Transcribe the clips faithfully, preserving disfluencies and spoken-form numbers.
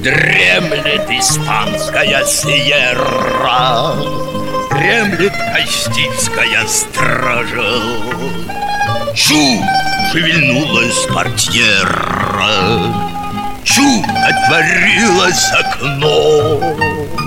Дремлет испанская сьерра, дремлет кастильская стража. Чу! Шевельнулась портьера, чу! Отворилось окно.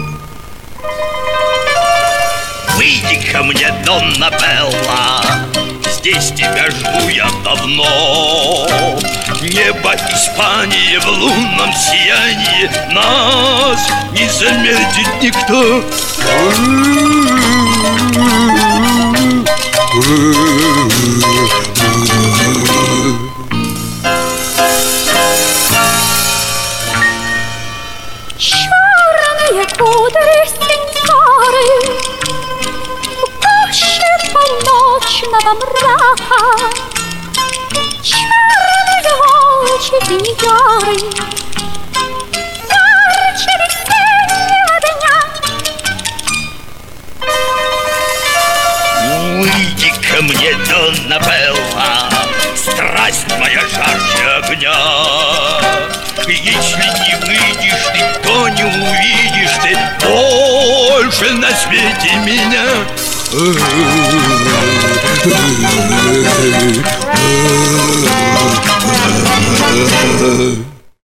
Выйди ко мне, Донна Белла, здесь тебя жду я давно. Небо Испании в лунном сиянии, нас не заметит никто. Черные кудри синьоры в гуще полночного мрака, черные очи синьоры ярче весеннего дня. Выйди ко мне, Донна Белла, страсть моя жарче огня. Если не выйдешь ты, то не увидишь ты больше на свете меня.